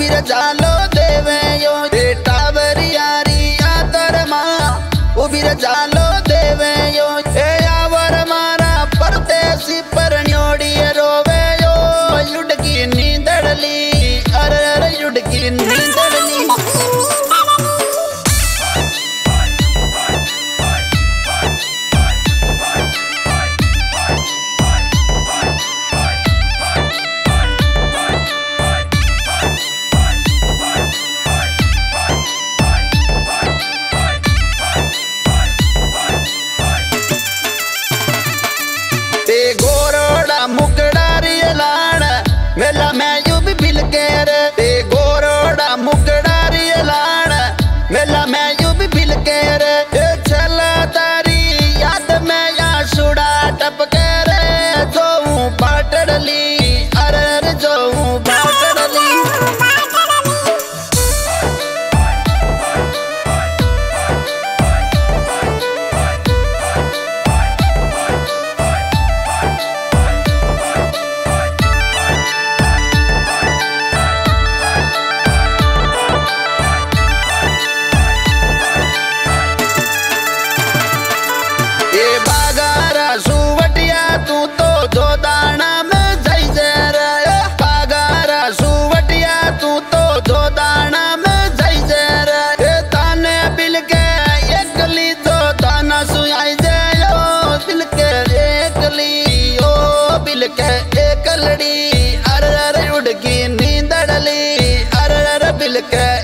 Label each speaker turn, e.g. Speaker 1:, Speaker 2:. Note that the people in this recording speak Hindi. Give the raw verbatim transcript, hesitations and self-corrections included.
Speaker 1: उबिर जालो देवे यो बेटा बरियारी आतर माँ उबिर जालो देवे यो ए आवर मारा परदेसी पर न्योड़ी रोवे यो युडकी नींदड़ली अरे अरे युडकी नींदड़ली मेला में यू भी बिल के रे ते गोरोड़ा मुकड़ारी लाण मेला में यू भी बिल के रे चला तारी याद में या सुड़ा टपके रे जो बाटड़ली अरे अरे जो बाटड़ली एकलड़ी अरे अरे उड़की नींदड़ली अरे अरे बिल के